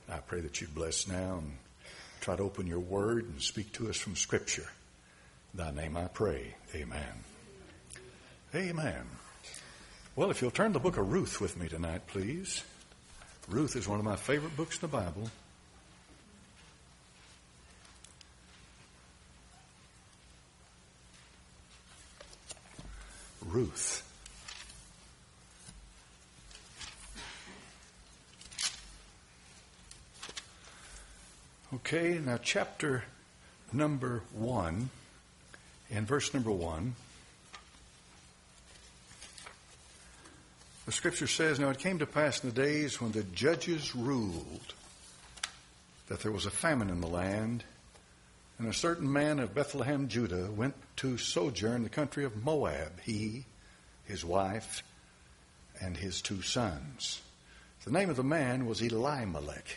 I pray that you bless now and try to open your word and speak to us from Scripture. In thy name I pray. Amen. Amen. Well, if you'll turn the book of Ruth with me tonight, please. Ruth is one of my favorite books in the Bible. Ruth. Okay, now chapter number 1 and verse number 1. The scripture says, "Now it came to pass in the days when the judges ruled that there was a famine in the land, and a certain man of Bethlehem, Judah, went to sojourn in the country of Moab, he, his wife, and his 2 sons. The name of the man was Elimelech.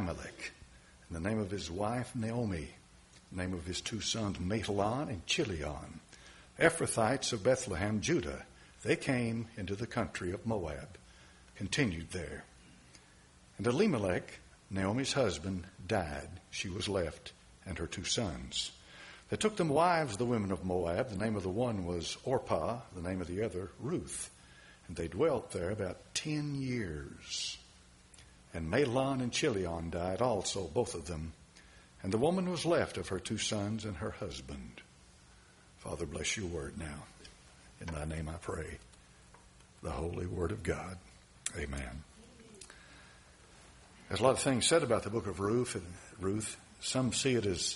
And the name of his wife, Naomi. The name of his 2 sons, Mahlon and Chilion. Ephrathites of Bethlehem, Judah. They came into the country of Moab, continued there. And Elimelech, Naomi's husband, died. She was left, and her 2 sons. They took them wives, the women of Moab. The name of the one was Orpah, the name of the other, Ruth. And they dwelt there about 10 years. And Mahlon and Chilion died also, both of them. And the woman was left of her 2 sons and her husband." Father, bless your word now. In thy name I pray. The holy word of God. Amen. There's a lot of things said about the book of Ruth. Some see it as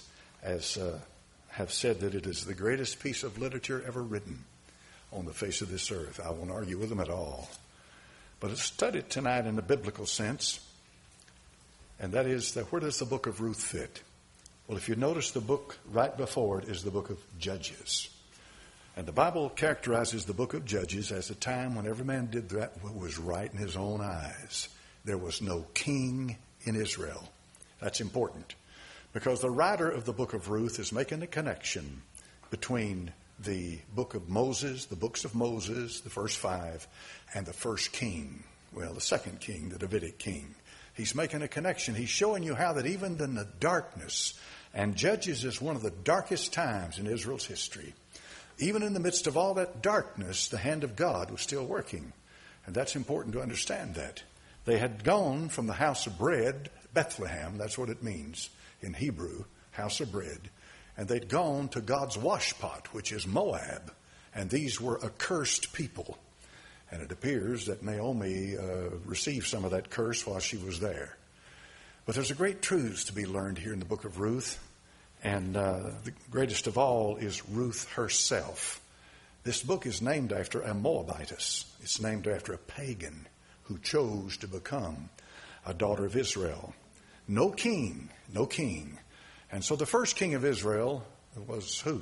have said that it is the greatest piece of literature ever written on the face of this earth. I won't argue with them at all. But let's study it tonight in a biblical sense. And that is that where does the book of Ruth fit? Well, if you notice, the book right before it is the book of Judges. And the Bible characterizes the book of Judges as a time when every man did that what was right in his own eyes. There was no king in Israel. That's important, because the writer of the book of Ruth is making a connection between the book of Moses, the books of Moses, the first 5, and the first king. Well, the second king, the Davidic king. He's making a connection. He's showing you how that even in the darkness, and Judges is one of the darkest times in Israel's history. Even in the midst of all that darkness, the hand of God was still working. And that's important to understand that. They had gone from the house of bread, Bethlehem, that's what it means in Hebrew, house of bread. And they'd gone to God's washpot, which is Moab. And these were accursed people. And it appears that Naomi received some of that curse while she was there. But there's a great truth to be learned here in the book of Ruth. And the greatest of all is Ruth herself. This book is named after a Moabitess. It's named after a pagan who chose to become a daughter of Israel. No king. And so the first king of Israel was who?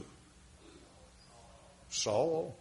Saul,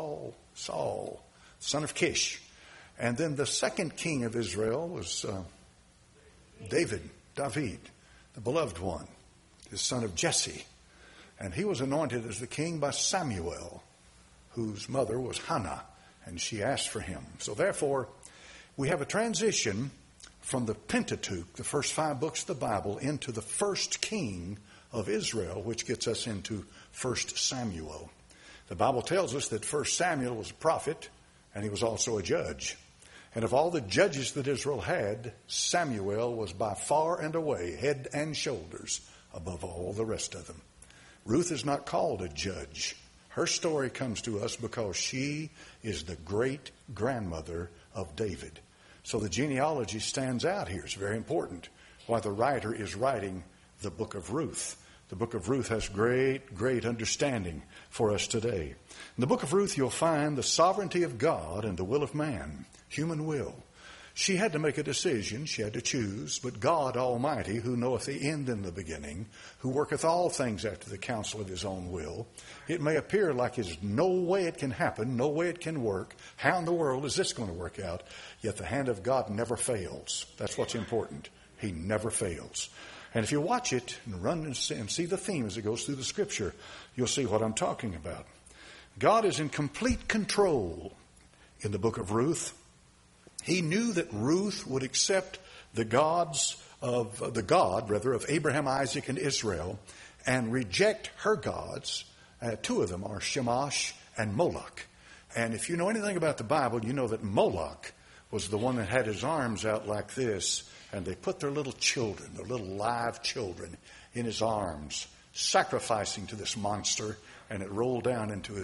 son of Kish. And then the second king of Israel was David, the beloved one, the son of Jesse. And he was anointed as the king by Samuel, whose mother was Hannah, and she asked for him. So therefore, we have a transition from the Pentateuch, the first 5 books of the Bible, into the first king of Israel, which gets us into 1 Samuel. The Bible tells us that 1 Samuel was a prophet, and he was also a judge. And of all the judges that Israel had, Samuel was by far and away, head and shoulders, above all the rest of them. Ruth is not called a judge. Her story comes to us because she is the great-grandmother of David. So the genealogy stands out here. It's very important why the writer is writing the book of Ruth. The book of Ruth has great understanding for us today. In the book of Ruth, you'll find the sovereignty of God and the will of man, human will. She had to make a decision. She had to choose. But God Almighty, who knoweth the end and the beginning, who worketh all things after the counsel of his own will, it may appear like there's no way it can happen, no way it can work. How in the world is this going to work out? Yet the hand of God never fails. That's what's important. He never fails. And if you watch it and run and see the theme as it goes through the Scripture, you'll see what I'm talking about. God is in complete control in the book of Ruth. He knew that Ruth would accept the gods of the God, rather, of Abraham, Isaac, and Israel, and reject her gods. Two of them are Shamash and Moloch. And if you know anything about the Bible, you know that Moloch was the one that had his arms out like this, and they put their little children, their little live children, in his arms, sacrificing to this monster, and it rolled down into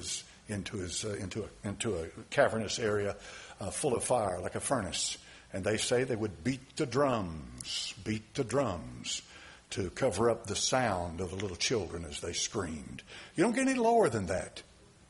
a cavernous area full of fire, like a furnace. And they say they would beat the drums to cover up the sound of the little children as they screamed. You don't get any lower than that.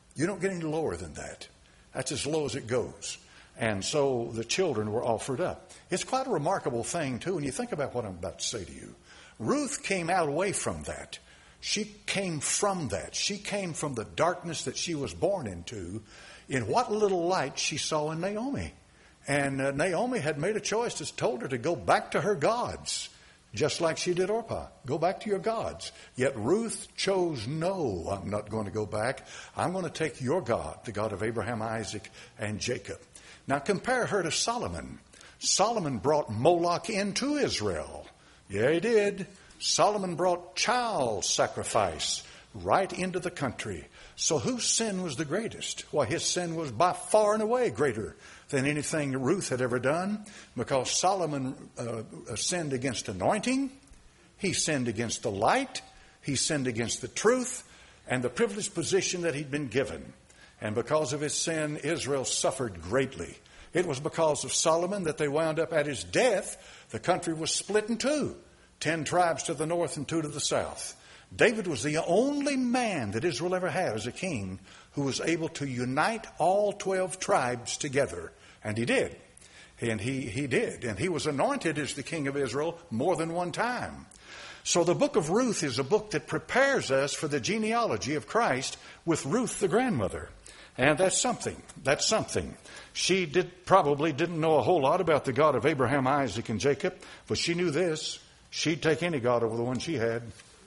That's as low as it goes. And so the children were offered up. It's quite a remarkable thing, too, when you think about what I'm about to say to you. Ruth came out away from that. She came from that. She came from the darkness that she was born into in what little light she saw in Naomi. And Naomi had made a choice, just told her to go back to her gods, just like she did Orpah. Go back to your gods. Yet Ruth chose, no, I'm not going to go back. I'm going to take your God, the God of Abraham, Isaac, and Jacob. Now compare her to Solomon. Solomon brought Moloch into Israel. Yeah, he did. Solomon brought child sacrifice right into the country. So whose sin was the greatest? Why, his sin was by far and away greater than anything Ruth had ever done, because Solomon sinned against anointing, he sinned against the light, he sinned against the truth, and the privileged position that he'd been given. And because of his sin, Israel suffered greatly. It was because of Solomon that they wound up at his death. The country was split in two, 10 tribes to the north and 2 to the south. David was the only man that Israel ever had as a king who was able to unite all 12 tribes together. And he did. And he did. And he was anointed as the king of Israel more than one time. So the book of Ruth is a book that prepares us for the genealogy of Christ with Ruth the grandmother. And that's something. That's something. She probably didn't know a whole lot about the God of Abraham, Isaac, and Jacob, but she knew this. She'd take any God over the one she had.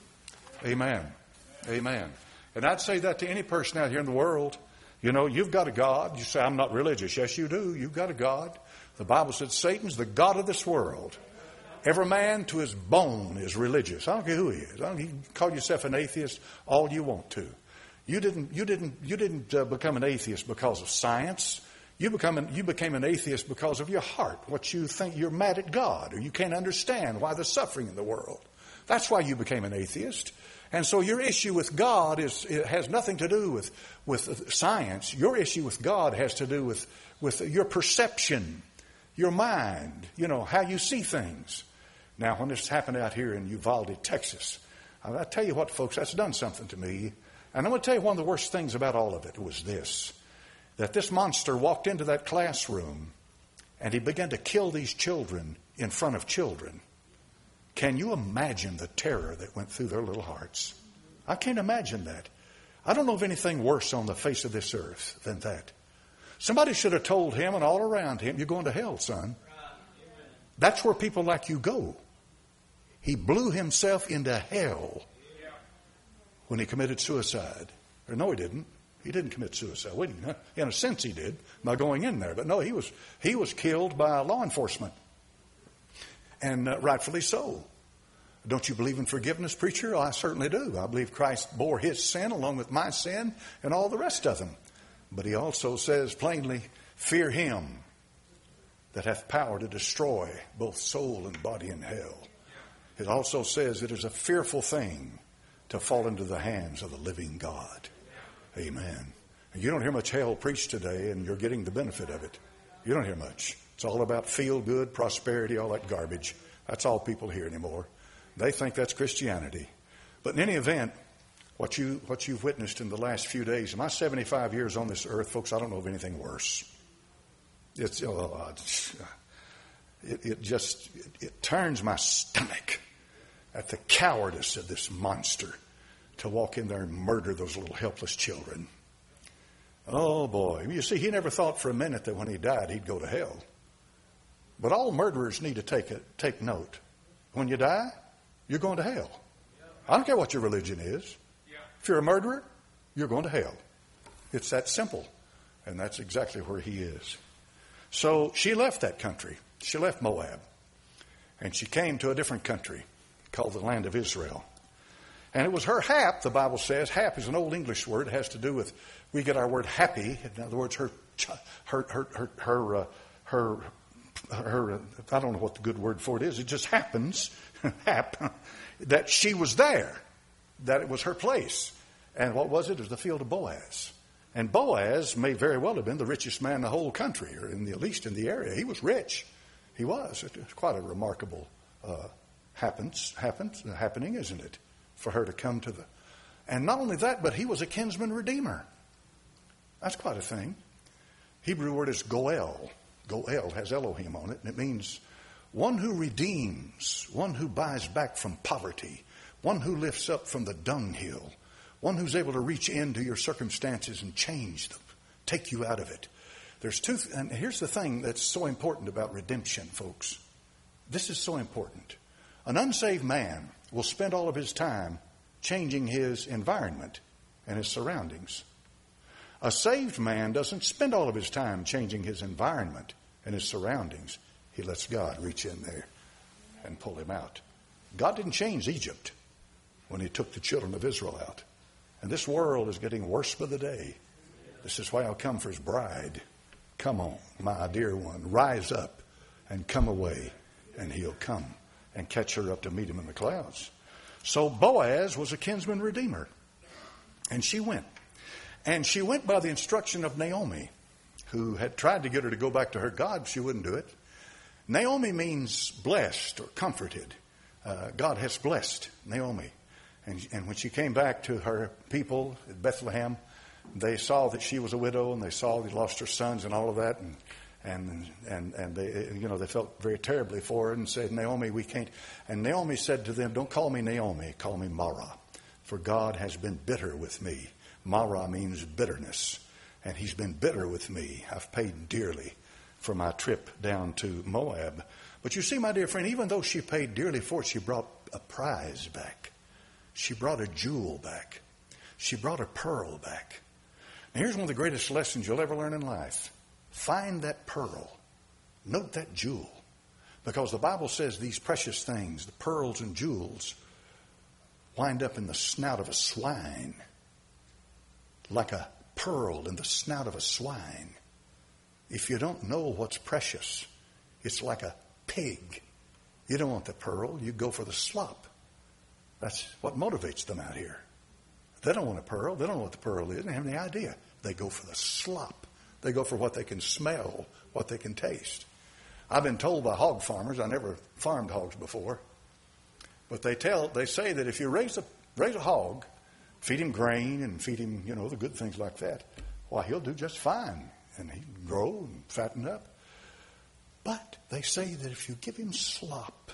Amen. Amen. And I'd say that to any person out here in the world. You know, you've got a God. You say, I'm not religious. Yes, you do. You've got a God. The Bible said Satan's the God of this world. Every man to his bone is religious. I don't care who he is. You can call yourself an atheist all you want to. You didn't become an atheist because of science. You became an atheist because of your heart. What you think, you're mad at God, or you can't understand why there's suffering in the world. That's why you became an atheist. And so your issue with God has nothing to do with science. Your issue with God has to do with your perception, your mind, how you see things. Now, when this happened out here in Uvalde, Texas, I tell you what, folks, that's done something to me. And I'm going to tell you one of the worst things about all of it was this, that this monster walked into that classroom and he began to kill these children in front of children. Can you imagine the terror that went through their little hearts? I can't imagine that. I don't know of anything worse on the face of this earth than that. Somebody should have told him and all around him, you're going to hell, son. That's where people like you go. He blew himself into hell when he committed suicide. Or no, he didn't. He didn't commit suicide. In a sense he did, by going in there. But no, he was killed by law enforcement. And rightfully so. Don't you believe in forgiveness, preacher? Oh, I certainly do. I believe Christ bore his sin along with my sin and all the rest of them. But he also says plainly, fear him that hath power to destroy both soul and body in hell. It also says it is a fearful thing to fall into the hands of the living God. Amen. And you don't hear much hell preached today, and you're getting the benefit of it. You don't hear much. It's all about feel good, prosperity, all that garbage. That's all people hear anymore. They think that's Christianity. But in any event, what you've witnessed in the last few days, in my 75 years on this earth, folks, I don't know of anything worse. It turns my stomach at the cowardice of this monster to walk in there and murder those little helpless children. Oh boy. You see, he never thought for a minute that when he died he'd go to hell. But all murderers need to take note. When you die, you're going to hell. I don't care what your religion is. If you're a murderer, you're going to hell. It's that simple. And that's exactly where he is. So she left that country. She left Moab. And she came to a different country called the land of Israel. And it was her hap, the Bible says. Hap is an old English word. It has to do with, we get our word happy. In other words, her I don't know what the good word for it is. It just happens, that she was there, that it was her place. And what was it? It was the field of Boaz. And Boaz may very well have been the richest man in the whole country, or at least in the area. He was rich. He was. It was quite a remarkable happening, isn't it? For her to come to the... And not only that, but he was a kinsman redeemer. That's quite a thing. Hebrew word is goel. Goel has Elohim on it, and it means one who redeems, one who buys back from poverty, one who lifts up from the dunghill, one who's able to reach into your circumstances and change them, take you out of it. And here's the thing that's so important about redemption, folks. This is so important. An unsaved man will spend all of his time changing his environment and his surroundings. A saved man doesn't spend all of his time changing his environment and his surroundings. He lets God reach in there and pull him out. God didn't change Egypt when he took the children of Israel out. And this world is getting worse by the day. This is why I'll come for his bride. Come on, my dear one, rise up and come away. And he'll come and catch her up to meet him in the clouds. So Boaz was a kinsman redeemer. And she went. And she went by the instruction of Naomi, who had tried to get her to go back to her God. She wouldn't do it. Naomi means blessed or comforted. God has blessed Naomi. And when she came back to her people at Bethlehem, they saw that she was a widow, and they saw they lost her sons and all of that. And they, they felt very terribly for her and said, Naomi, we can't. And Naomi said to them, don't call me Naomi, call me Mara, for God has been bitter with me. Mara means bitterness, and he's been bitter with me. I've paid dearly for my trip down to Moab. But you see, my dear friend, even though she paid dearly for it, she brought a prize back. She brought a jewel back. She brought a pearl back. Now, here's one of the greatest lessons you'll ever learn in life. Find that pearl. Note that jewel. Because the Bible says these precious things, the pearls and jewels, wind up in the snout of a swine. Like a pearl in the snout of a swine. If you don't know what's precious, it's like a pig. You don't want the pearl, you go for the slop. That's what motivates them out here. They don't want a pearl. They don't know what the pearl is. They don't have any idea. They go for the slop. They go for what they can smell, what they can taste. I've been told by hog farmers, I never farmed hogs before, but they say that if you raise a hog, feed him grain and feed him, the good things like that, why, he'll do just fine. And he can grow and fatten up. But they say that if you give him slop,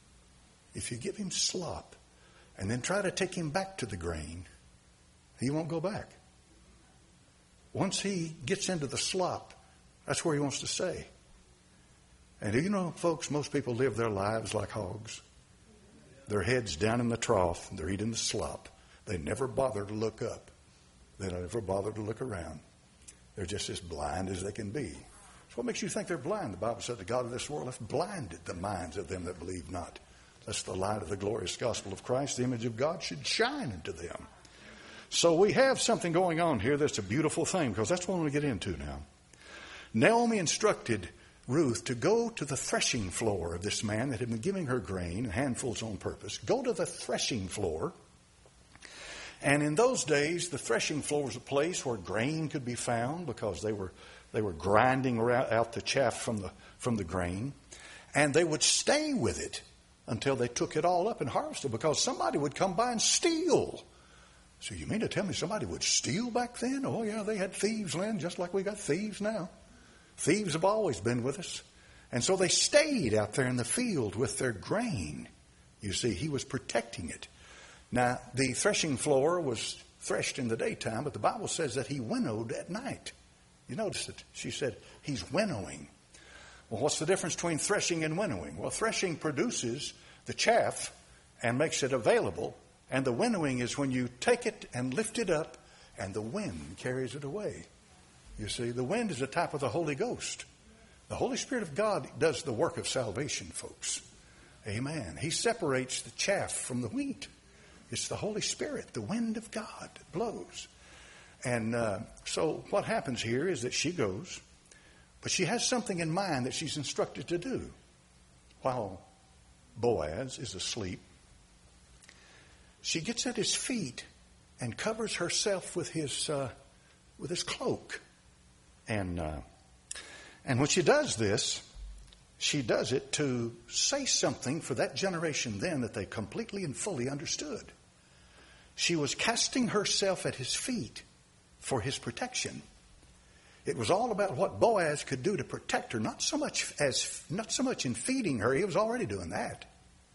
and then try to take him back to the grain, he won't go back. Once he gets into the slop, that's where he wants to stay. And do you know, folks, most people live their lives like hogs. Their head's down in the trough, and they're eating the slop. They never bother to look up. They don't ever bother to look around. They're just as blind as they can be. So what makes you think they're blind? The Bible said the God of this world hath blinded the minds of them that believe not. Lest the light of the glorious gospel of Christ, the image of God, should shine into them. So we have something going on here that's a beautiful thing, because that's what we get into now. Naomi instructed Ruth to go to the threshing floor of this man that had been giving her grain, handfuls on purpose. Go to the threshing floor. And in those days, the threshing floor was a place where grain could be found, because they were grinding out the chaff from the grain. And they would stay with it until they took it all up and harvested, because somebody would come by and steal. So you mean to tell me somebody would steal back then? Oh, yeah, they had thieves, Lynn, just like we got thieves now. Thieves have always been with us. And so they stayed out there in the field with their grain. You see, he was protecting it. Now, the threshing floor was threshed in the daytime, but the Bible says that he winnowed at night. You notice it. She said he's winnowing. Well, what's the difference between threshing and winnowing? Well, threshing produces the chaff and makes it available. And the winnowing is when you take it and lift it up and the wind carries it away. You see, the wind is a type of the Holy Ghost. The Holy Spirit of God does the work of salvation, folks. Amen. He separates the chaff from the wheat. It's the Holy Spirit, the wind of God that blows. And so what happens here is that she goes, but she has something in mind that she's instructed to do. While Boaz is asleep, she gets at his feet and covers herself with his cloak. And when she does this, she does it to say something for that generation then that they completely and fully understood. She was casting herself at his feet for his protection. It was all about what Boaz could do to protect her, not so much in feeding her. He was already doing that.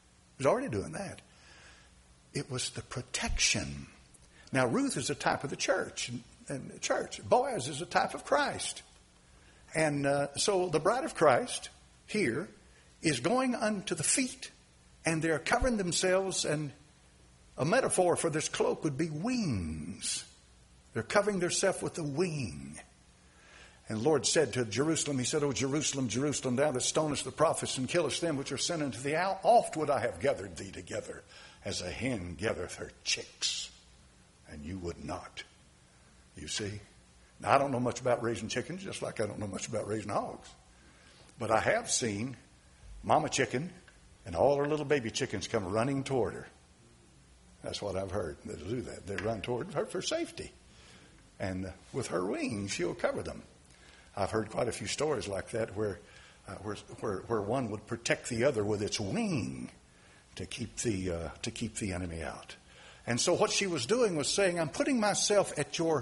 It was the protection. Now, Ruth is a type of the church. And church. Boaz is a type of Christ. And so the bride of Christ here is going unto the feet, and they're covering themselves, and a metaphor for this cloak would be wings. They're covering themselves with a wing. And the Lord said to Jerusalem, he said, O Jerusalem, Jerusalem, thou that stonest the prophets and killest them which are sent unto thee, how oft would I have gathered thee together as a hen gathereth her chicks, and you would not. You see? Now, I don't know much about raising chickens, just like I don't know much about raising hogs. But I have seen mama chicken and all her little baby chickens come running toward her. That's what I've heard. They'll do that. They run toward her for safety. And with her wings, she'll cover them. I've heard quite a few stories like that where one would protect the other with its wing to keep the enemy out. And so what she was doing was saying, I'm putting myself at your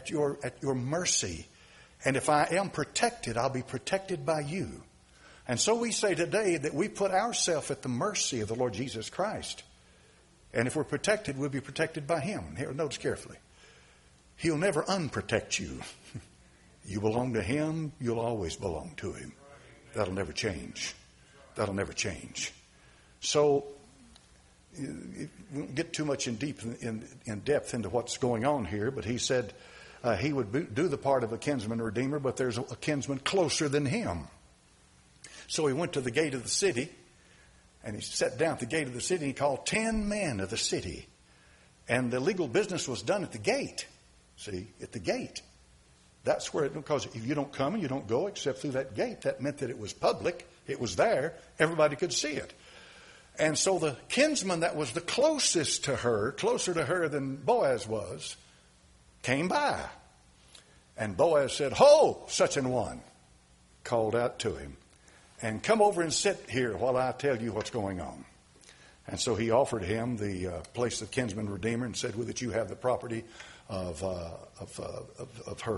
mercy. And if I am protected, I'll be protected by you. And so we say today that we put ourselves at the mercy of the Lord Jesus Christ. And if we're protected, we'll be protected by Him. Here, notice carefully. He'll never unprotect you. You belong to Him, you'll always belong to Him. That'll never change. That'll never change. So, we won't get too much in depth into what's going on here, but he said he would do the part of a kinsman redeemer, but there's a kinsman closer than him. So he went to the gate of the city, and he sat down at the gate of the city, and he called 10 men of the city. And the legal business was done at the gate. See, at the gate. That's where because if you don't come and you don't go except through that gate, that meant that it was public, it was there, everybody could see it. And so the kinsman that was the closest to her, closer to her than Boaz was, came by. And Boaz said, Ho, such an one, called out to him, and come over and sit here while I tell you what's going on. And so he offered him the place of kinsman redeemer and said, well, that you have the property of her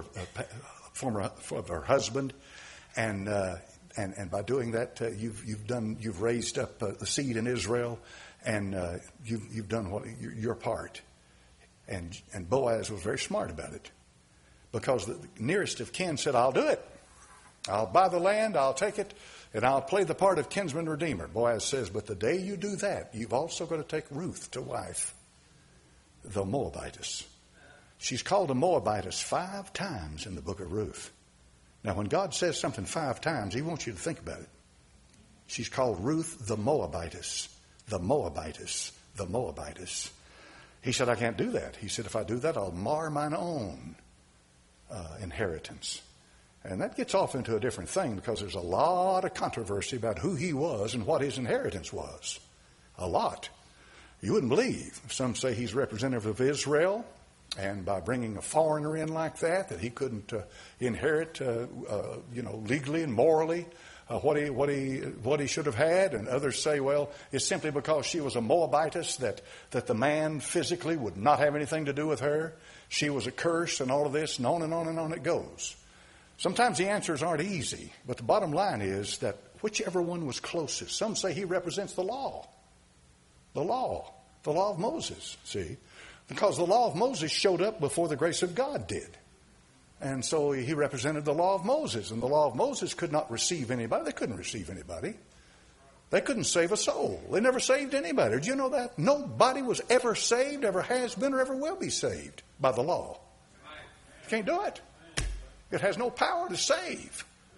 her husband, and by doing that, you've raised up the seed in Israel, and you've done your part. And Boaz was very smart about it, because the nearest of kin said, I'll do it. I'll buy the land, I'll take it, and I'll play the part of kinsman redeemer. Boaz says, but the day you do that, you've also got to take Ruth to wife, the Moabitess. She's called a Moabitess 5 times in the book of Ruth. Now, when God says something 5 times, He wants you to think about it. She's called Ruth the Moabitess, the Moabitess, the Moabitess. He said, I can't do that. He said, if I do that, I'll mar mine own inheritance. And that gets off into a different thing, because there's a lot of controversy about who he was and what his inheritance was. A lot. You wouldn't believe. Some say he's representative of Israel, and by bringing a foreigner in like that he couldn't inherit, legally and morally what he should have had. And others say, well, it's simply because she was a Moabitess that the man physically would not have anything to do with her. She was a curse, and all of this, and on it goes. Sometimes the answers aren't easy, but the bottom line is that whichever one was closest. Some say he represents the law. The law of Moses, see? Because the law of Moses showed up before the grace of God did. And so he represented the law of Moses. And the law of Moses could not receive anybody. They couldn't receive anybody. They couldn't save a soul. They never saved anybody. Did you know that? Nobody was ever saved, ever has been, or ever will be saved by the law. You can't do it. It has no power to save.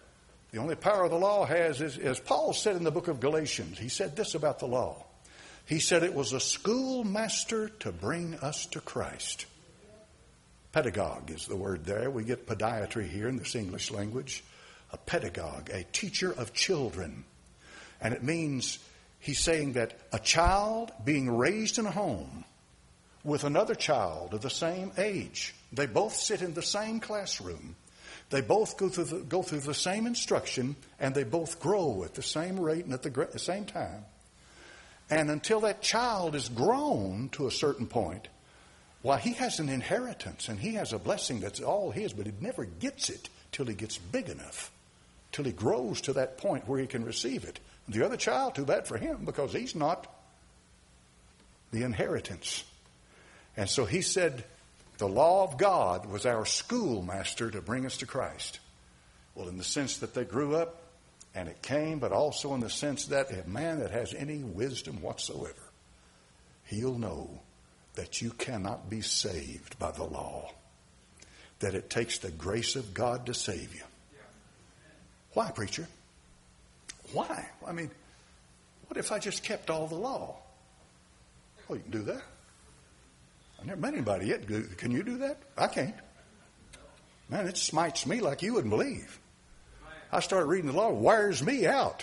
The only power the law has is, as Paul said in the book of Galatians, he said this about the law. He said it was a schoolmaster to bring us to Christ. Pedagogue is the word there. We get podiatry here in this English language. A pedagogue, a teacher of children. And it means he's saying that a child being raised in a home with another child of the same age, they both sit in the same classroom. They both go through the same instruction, and they both grow at the same rate and at the same time. And until that child is grown to a certain point, why, he has an inheritance and he has a blessing that's all his, but he never gets it till he gets big enough, till he grows to that point where he can receive it. The other child, too bad for him, because he's not the inheritance. And so he said the law of God was our schoolmaster to bring us to Christ. Well, in the sense that they grew up and it came, but also in the sense that a man that has any wisdom whatsoever, he'll know that you cannot be saved by the law, that it takes the grace of God to save you. Why, preacher? Why? I mean, what if I just kept all the law? Well, you can do that. I've never met anybody yet. Can you do that? I can't. Man, it smites me like you wouldn't believe. I start reading the law, it wears me out.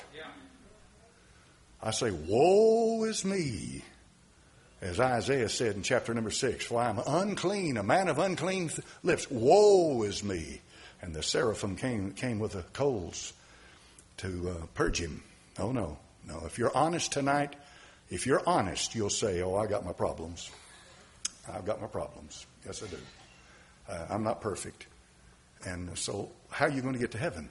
I say, woe is me. As Isaiah said in chapter number 6, for I am unclean, a man of unclean lips. Woe is me. And the seraphim came with the coals to purge him. Oh, no. No, if you're honest tonight, if you're honest, you'll say, oh, I got my problems. I've got my problems. Yes, I do. I'm not perfect. And so how are you going to get to heaven?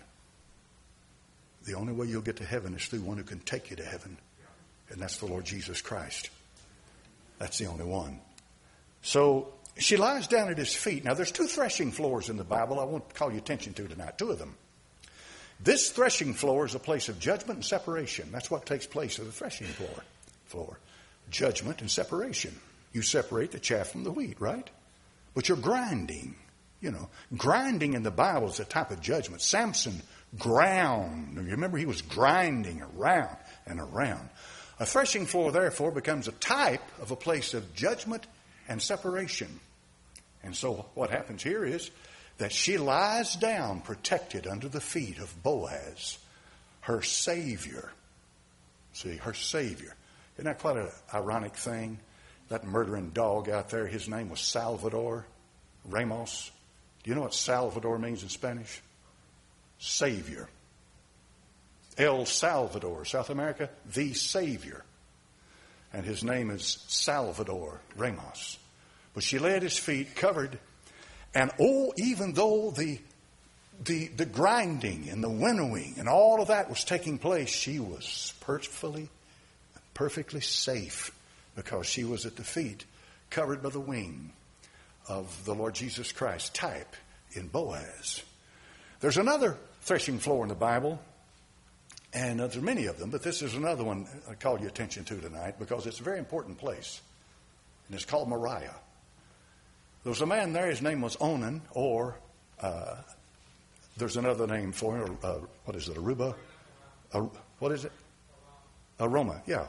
The only way you'll get to heaven is through one who can take you to heaven. And that's the Lord Jesus Christ. That's the only one. So she lies down at his feet. Now, there's 2 threshing floors in the Bible I want to call your attention to tonight. 2 of them. This threshing floor is a place of judgment and separation. That's what takes place at the threshing floor. Judgment and separation. You separate the chaff from the wheat, right? But you're grinding. You know, grinding in the Bible is a type of judgment. Samson ground. You remember, he was grinding around and around. A threshing floor, therefore, becomes a type of a place of judgment and separation. And so what happens here is that she lies down protected under the feet of Boaz, her Savior. See, her Savior. Isn't that quite an ironic thing? That murdering dog out there, his name was Salvador Ramos. Do you know what Salvador means in Spanish? Savior. El Salvador, South America, the Savior. And his name is Salvador Ramos. But she lay at his feet covered. And even though the grinding and the winnowing and all of that was taking place, she was perfectly safe, because she was at the feet, covered by the wing of the Lord Jesus Christ, type in Boaz. There's another threshing floor in the Bible, and there's many of them, but this is another one I call your attention to tonight, because it's a very important place, and it's called Moriah. There was a man there, his name was Onan, or there's another name for him, what is it, Aruba? What is it? Aroma, yeah.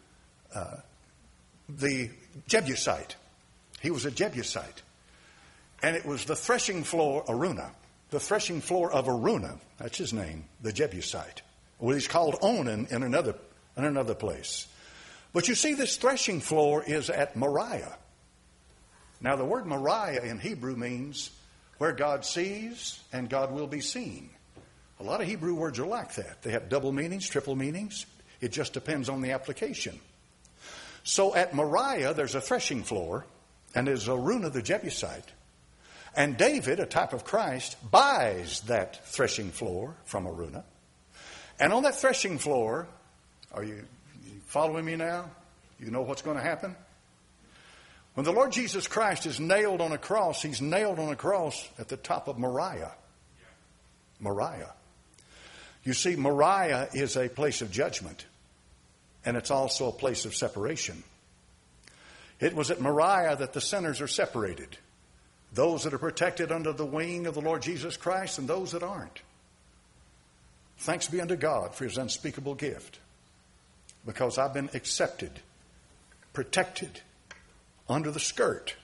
The Jebusite. He was a Jebusite. And it was the threshing floor, Aruna. The threshing floor of Aruna. That's his name, the Jebusite. Well, he's called Onan in another place. But you see, this threshing floor is at Moriah. Now, the word Moriah in Hebrew means where God sees and God will be seen. A lot of Hebrew words are like that. They have double meanings, triple meanings. It just depends on the application. So at Moriah, there's a threshing floor, and there's Aruna the Jebusite. And David, a type of Christ, buys that threshing floor from Aruna. And on that threshing floor, are you following me now? You know what's going to happen? When the Lord Jesus Christ is nailed on a cross, he's nailed on a cross at the top of Moriah. Moriah. You see, Moriah is a place of judgment, and it's also a place of separation. It was at Moriah that the sinners are separated. Those that are protected under the wing of the Lord Jesus Christ and those that aren't. Thanks be unto God for his unspeakable gift, because I've been accepted, protected under the skirt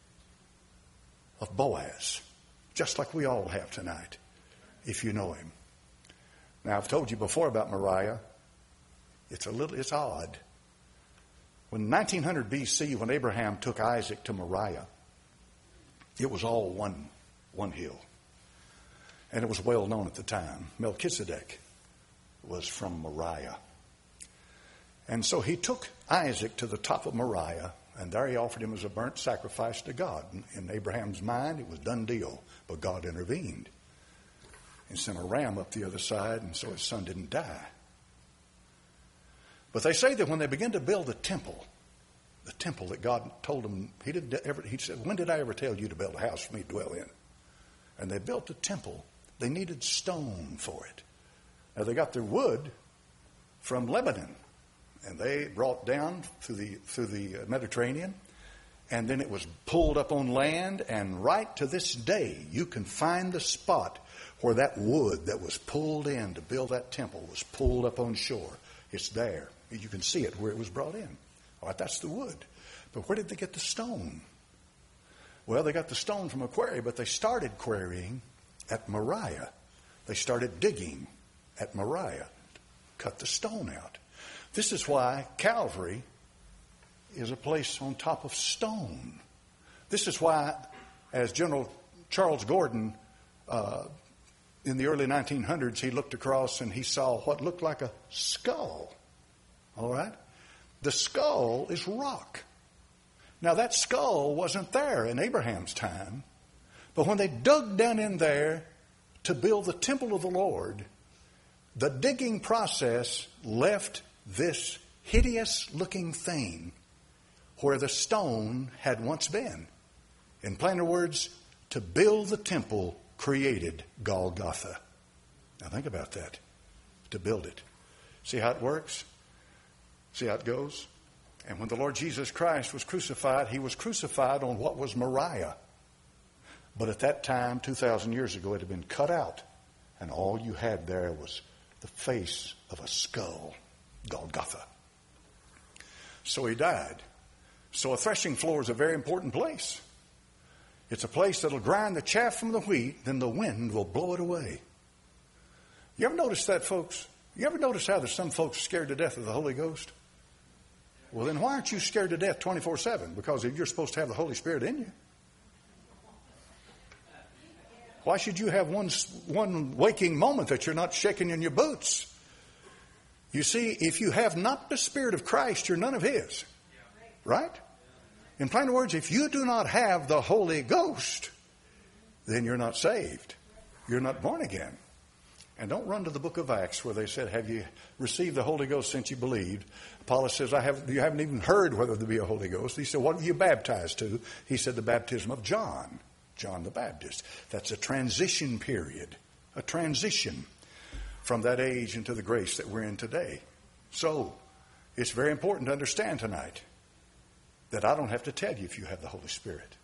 of Boaz, just like we all have tonight, if you know him. Now, I've told you before about Moriah. It's odd. When 1900 BC, when Abraham took Isaac to Moriah, it was all one hill. And it was well known at the time. Melchizedek was from Moriah. And so he took Isaac to the top of Moriah, and there he offered him as a burnt sacrifice to God. In Abraham's mind, it was a done deal, but God intervened and sent a ram up the other side, and so his son didn't die. But they say that when they began to build the temple that God told them, he said, when did I ever tell you to build a house for me to dwell in? And they built the temple. They needed stone for it. Now they got their wood from Lebanon, and they brought down through the Mediterranean, and then it was pulled up on land, and right to this day you can find the spot where that wood that was pulled in to build that temple was pulled up on shore. It's there. You can see it where it was brought in. All right, that's the wood. But where did they get the stone? Well, they got the stone from a quarry, but they started quarrying at Moriah. They started digging at Moriah, cut the stone out. This is why Calvary is a place on top of stone. This is why, as General Charles Gordon, in the early 1900s, he looked across and he saw what looked like a skull. All right? The skull is rock. Now, that skull wasn't there in Abraham's time, but when they dug down in there to build the temple of the Lord, the digging process left this hideous-looking thing where the stone had once been. In plainer words, to build the temple created Golgotha. Now think about that. To build it. See how it works? See how it goes? And when the Lord Jesus Christ was crucified, he was crucified on what was Moriah. But at that time, 2,000 years ago, it had been cut out. And all you had there was the face of a skull, Golgotha. So he died. So a threshing floor is a very important place. It's a place that'll grind the chaff from the wheat, then the wind will blow it away. You ever notice that, folks? You ever notice how there's some folks scared to death of the Holy Ghost? Well, then why aren't you scared to death 24/7? Because you're supposed to have the Holy Spirit in you. Why should you have one waking moment that you're not shaking in your boots? You see, if you have not the Spirit of Christ, you're none of His. Right? In plain words, if you do not have the Holy Ghost, then you're not saved. You're not born again. And don't run to the book of Acts where they said, have you received the Holy Ghost since you believed? Apollos says, you haven't even heard whether there be a Holy Ghost. He said, what have you baptized to? He said, the baptism of John the Baptist. That's a transition period, a transition from that age into the grace that we're in today. So, it's very important to understand tonight that I don't have to tell you if you have the Holy Spirit.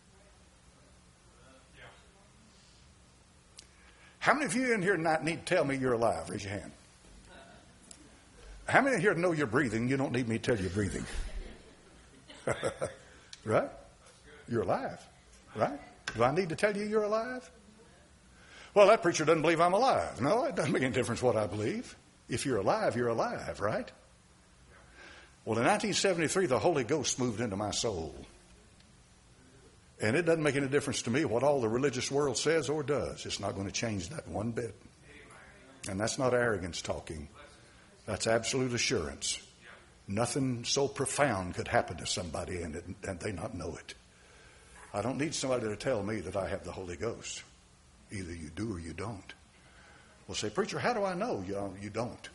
How many of you in here tonight need to tell me you're alive? Raise your hand. How many of you know you're breathing? You don't need me to tell you you're breathing. Right? You're alive. Right? Do I need to tell you you're alive? Well, that preacher doesn't believe I'm alive. No, it doesn't make any difference what I believe. If you're alive, right? Well, in 1973, the Holy Ghost moved into my soul. And it doesn't make any difference to me what all the religious world says or does. It's not going to change that one bit. And that's not arrogance talking. That's absolute assurance. Nothing so profound could happen to somebody and they not know it. I don't need somebody to tell me that I have the Holy Ghost. Either you do or you don't. Well, say, preacher, how do I know? You don't.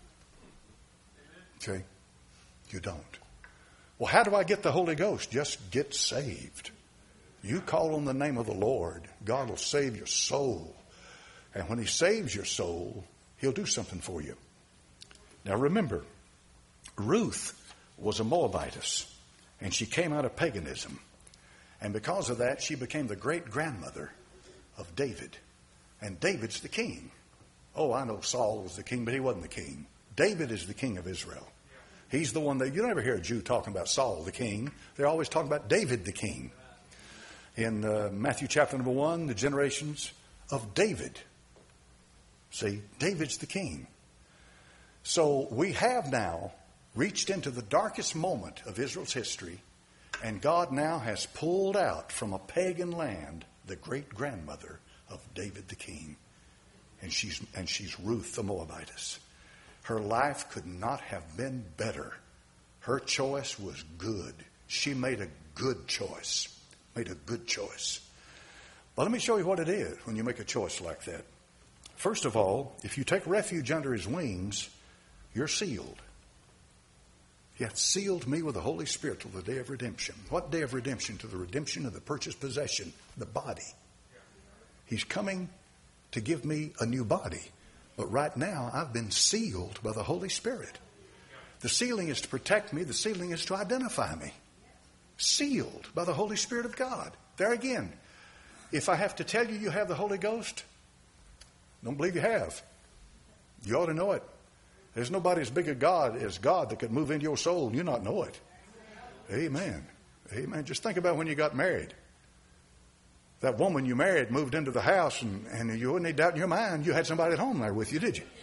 Okay? You don't. Well, how do I get the Holy Ghost? Just get saved. You call on the name of the Lord, God will save your soul. And when He saves your soul, He'll do something for you. Now remember, Ruth was a Moabitess, and she came out of paganism. And because of that, she became the great-grandmother of David. And David's the king. Oh, I know Saul was the king, but he wasn't the king. David is the king of Israel. He's the one that you never hear a Jew talking about Saul the king. They're always talking about David the king. In Matthew chapter number 1, the generations of David. See, David's the king. So we have now reached into the darkest moment of Israel's history, and God now has pulled out from a pagan land the great-grandmother of David the king. And she's Ruth the Moabitess. Her life could not have been better. Her choice was good. She made a good choice. Made a good choice. But let me show you what it is when you make a choice like that. First of all, if you take refuge under his wings, you're sealed. He hath sealed me with the Holy Spirit till the day of redemption. What day of redemption? To the redemption of the purchased possession, the body. He's coming to give me a new body. But right now, I've been sealed by the Holy Spirit. The sealing is to protect me. The sealing is to identify me. Sealed by the Holy Spirit of God. There again, if I have to tell you you have the Holy Ghost, don't believe you have. You ought to know it. There's nobody as big a God as God that could move into your soul and you not know it. Amen. Amen. Just think about when you got married. That woman you married moved into the house and you wouldn't need doubt in your mind you had somebody at home there with you, did you?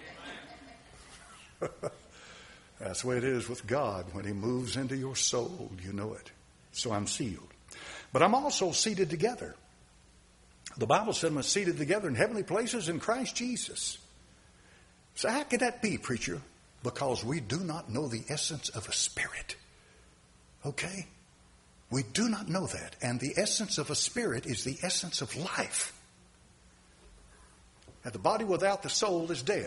That's the way it is with God. When he moves into your soul, you know it. So I'm sealed. But I'm also seated together. The Bible said I'm seated together in heavenly places in Christ Jesus. So how can that be, preacher? Because we do not know the essence of a spirit. Okay? We do not know that. And the essence of a spirit is the essence of life. And the body without the soul is dead.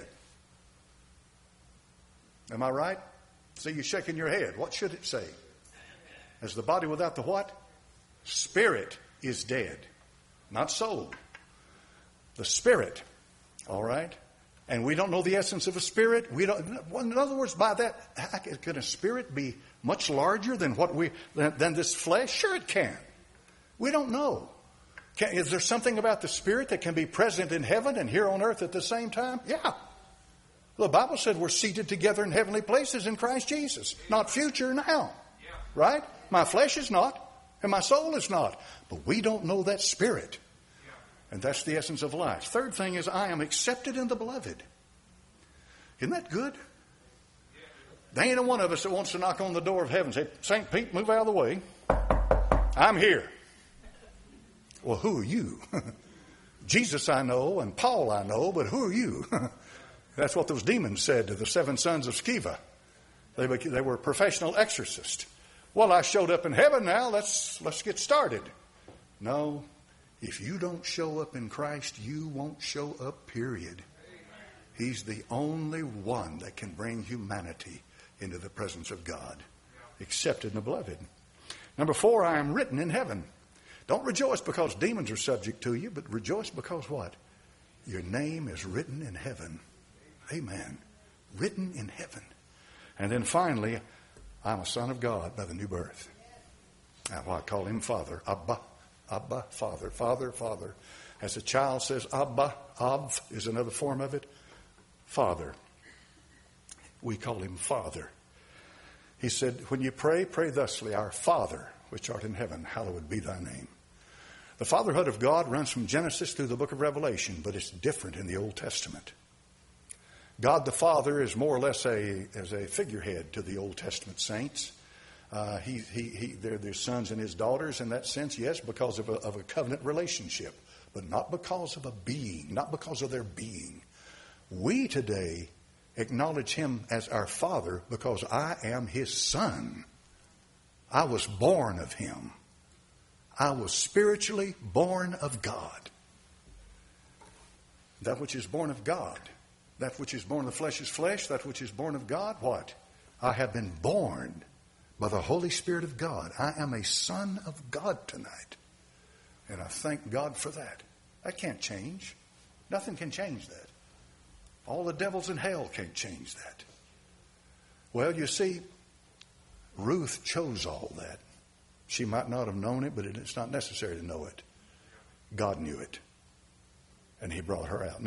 Am I right? See, you're shaking your head. What should it say? As the body without the what? Spirit is dead. Not soul. The spirit. All right? And we don't know the essence of a spirit. We don't. In other words, by that, can a spirit be much larger than than this flesh? Sure, it can. We don't know. Is there something about the spirit that can be present in heaven and here on earth at the same time? Yeah. The Bible said we're seated together in heavenly places in Christ Jesus. Not future, now. Right? My flesh is not, and my soul is not. But we don't know that spirit. And that's the essence of life. Third thing is I am accepted in the beloved. Isn't that good? There ain't one of us that wants to knock on the door of heaven and say, St. Pete, move out of the way. I'm here. Well, who are you? Jesus I know and Paul I know, but who are you? That's what those demons said to the 7 sons of Sceva. They were professional exorcists. Well, I showed up in heaven now. Let's get started. No. If you don't show up in Christ, you won't show up, period. He's the only one that can bring humanity into the presence of God. Accepted in the beloved. Number 4, I am written in heaven. Don't rejoice because demons are subject to you, but rejoice because what? Your name is written in heaven. Amen. Written in heaven. And then finally, I'm a son of God by the new birth. Now, I call him Father. Abba. Abba, Father, Father, Father. As a child says, Abba, Av is another form of it. Father. We call him Father. He said, when you pray, pray thusly, Our Father, which art in heaven, hallowed be thy name. The fatherhood of God runs from Genesis through the book of Revelation, but it's different in the Old Testament. God the Father is more or less as a figurehead to the Old Testament saints. They're their sons and his daughters in that sense, yes, because of a covenant relationship, but not because of a being, not because of their being. We today acknowledge him as our Father because I am his son. I was born of him. I was spiritually born of God. That which is born of God, that which is born of the flesh is flesh, that which is born of God, what? I have been born by the Holy Spirit of God. I am a son of God tonight. And I thank God for that. That can't change. Nothing can change that. All the devils in hell can't change that. Well, you see, Ruth chose all that. She might not have known it, but it's not necessary to know it. God knew it. And he brought her out. Now,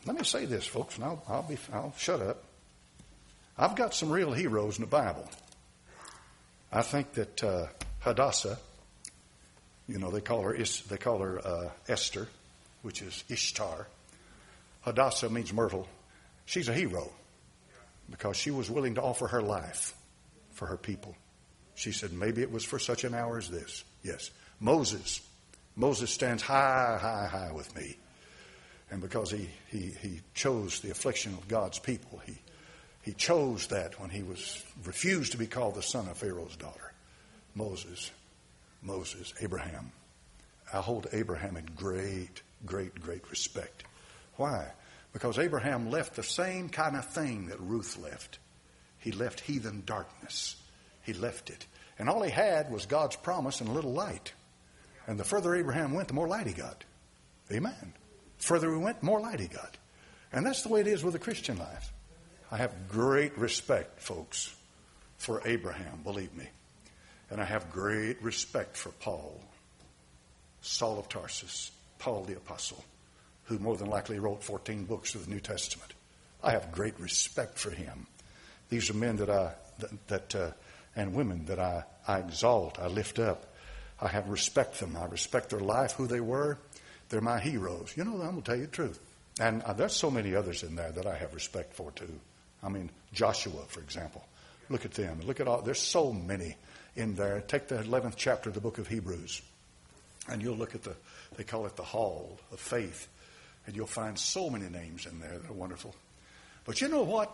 Let me say this, folks, and I'll shut up. I've got some real heroes in the Bible. I think that Hadassah, they call her Esther, which is Ishtar. Hadassah means myrtle. She's a hero because she was willing to offer her life for her people. She said, maybe it was for such an hour as this. Yes. Moses stands high, high, high with me. And because he chose the affliction of God's people, he chose that when he refused to be called the son of Pharaoh's daughter. Moses, Abraham. I hold Abraham in great, great, great respect. Why? Because Abraham left the same kind of thing that Ruth left. He left heathen darkness. He left it. And all he had was God's promise and a little light. And the further Abraham went, the more light he got. Amen. The further we went, the more light he got. And that's the way it is with the Christian life. I have great respect, folks, for Abraham, believe me. And I have great respect for Paul, Saul of Tarsus, Paul the Apostle, who more than likely wrote 14 books of the New Testament. I have great respect for him. These are men and women that I exalt, I lift up. I have respect them. I respect their life, who they were. They're my heroes. I'm going to tell you the truth. And there's so many others in there that I have respect for, too. I mean, Joshua, for example. Look at them. Look at all. There's so many in there. Take the 11th chapter of the book of Hebrews, and you'll look at they call it the Hall of Faith, and you'll find so many names in there that are wonderful. But you know what?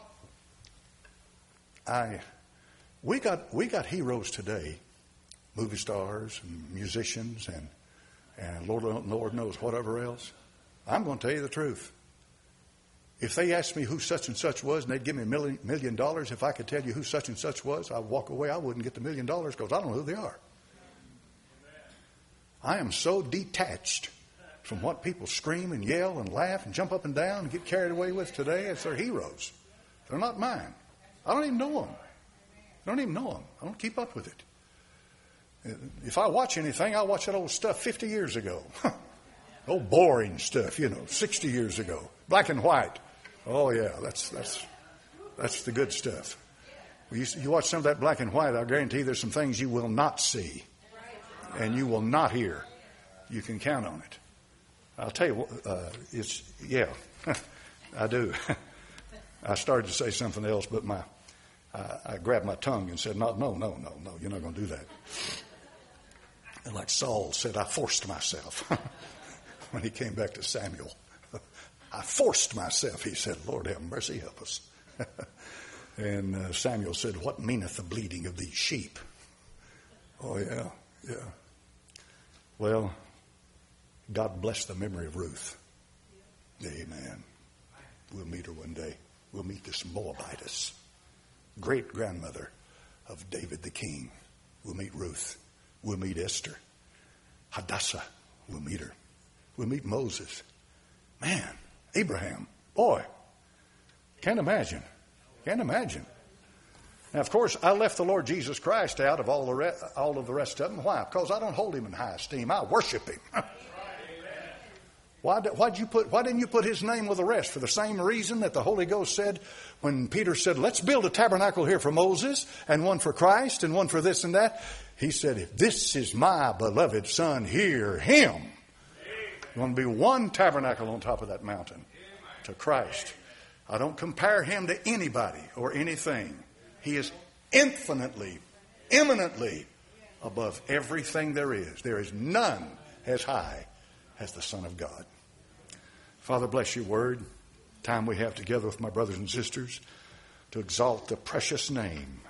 We got heroes today, movie stars and musicians and Lord knows whatever else. I'm going to tell you the truth. If they asked me who such and such was and they'd give me $1 million, if I could tell you who such and such was, I'd walk away. I wouldn't get the $1 million because I don't know who they are. I am so detached from what people scream and yell and laugh and jump up and down and get carried away with today as their heroes. They're not mine. I don't even know them. I don't even know them. I don't keep up with it. If I watch anything, I watch that old stuff 50 years ago. Old boring stuff, 60 years ago. Black and white. Oh, yeah, that's the good stuff. You watch some of that black and white, I guarantee there's some things you will not see. And you will not hear. You can count on it. I'll tell you, I do. I started to say something else, but I grabbed my tongue and said, no, you're not going to do that. And like Saul said, I forced myself when he came back to Samuel. I forced myself, he said, Lord have mercy, help us. And Samuel said, what meaneth the bleating of these sheep? Oh, yeah. Well, God bless the memory of Ruth. Amen. We'll meet her one day. We'll meet this Moabitess, great-grandmother of David the king. We'll meet Ruth. We'll meet Esther. Hadassah. We'll meet her. We'll meet Moses. Man, Abraham. Boy, can't imagine. Now, of course, I left the Lord Jesus Christ out of all of the rest of them. Why? Because I don't hold him in high esteem. I worship him. Why didn't you put his name with the rest? For the same reason that the Holy Ghost said when Peter said, let's build a tabernacle here for Moses and one for Christ and one for this and that. He said, if this is my beloved son, hear him. There's going to be one tabernacle on top of that mountain to Christ. I don't compare him to anybody or anything. He is infinitely, eminently above everything there is. There is none as high as the Son of God. Father, bless your word. Time we have together with my brothers and sisters to exalt the precious name,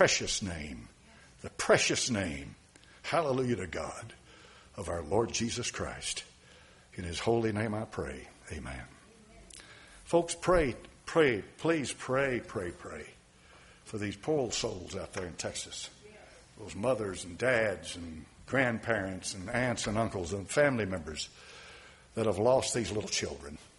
hallelujah to God, of our Lord Jesus Christ. In his holy name I pray. Amen. Folks, pray, please pray for these poor old souls out there in Texas. Those mothers and dads and grandparents and aunts and uncles and family members that have lost these little children.